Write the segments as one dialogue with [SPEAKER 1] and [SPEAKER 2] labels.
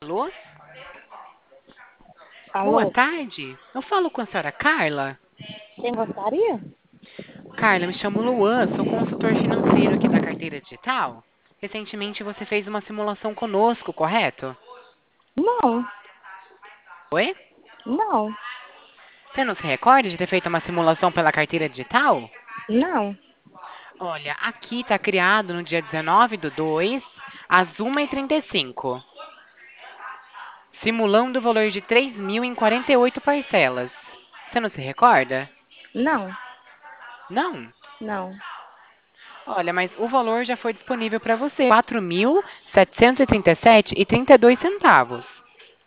[SPEAKER 1] Alô? Boa
[SPEAKER 2] Alô,
[SPEAKER 1] tarde. Eu falo com a senhora Carla.
[SPEAKER 2] quem gostaria?
[SPEAKER 1] Carla, me chamo Luan, sou consultor financeiro aqui da carteira digital. Recentemente você fez uma simulação conosco, correto?
[SPEAKER 2] Não,
[SPEAKER 1] Oi?
[SPEAKER 2] não,
[SPEAKER 1] Você não se recorda de ter feito uma simulação pela carteira digital?
[SPEAKER 2] não,
[SPEAKER 1] Olha, aqui está criado no dia 19/2, às 1h35, simulando o valor de 3.000 em 48 parcelas. Você não se recorda?
[SPEAKER 2] não,
[SPEAKER 1] Não?
[SPEAKER 2] não.
[SPEAKER 1] Olha, mas o valor já foi disponível para você. 4.737,32 centavos.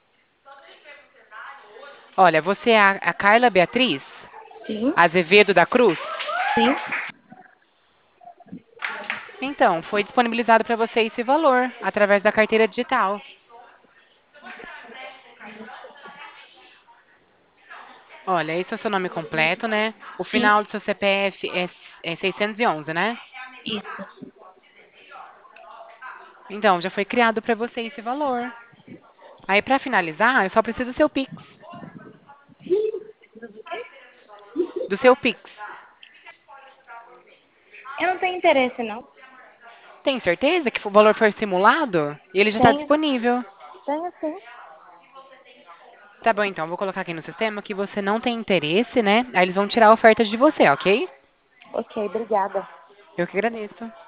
[SPEAKER 1] Olha, você é a Carla Beatriz
[SPEAKER 2] Sim,
[SPEAKER 1] Azevedo da Cruz?
[SPEAKER 2] sim.
[SPEAKER 1] Então, foi disponibilizado para você esse valor através da carteira digital. Olha, esse é o seu nome completo, né? O
[SPEAKER 2] Sim,
[SPEAKER 1] final do seu CPF é 611, né?
[SPEAKER 2] isso.
[SPEAKER 1] Então, já foi criado para você esse valor. Aí, para finalizar, eu só preciso do seu Pix. Do seu Pix.
[SPEAKER 2] Eu não tenho interesse, não.
[SPEAKER 1] Tem certeza que o valor foi simulado? E ele já está
[SPEAKER 2] Tenho,
[SPEAKER 1] disponível.
[SPEAKER 2] tenho sim.
[SPEAKER 1] Tá bom, então, vou colocar aqui no sistema que você não tem interesse, né? Aí eles vão tirar a oferta de você, ok?
[SPEAKER 2] Ok, obrigada.
[SPEAKER 1] Eu que agradeço.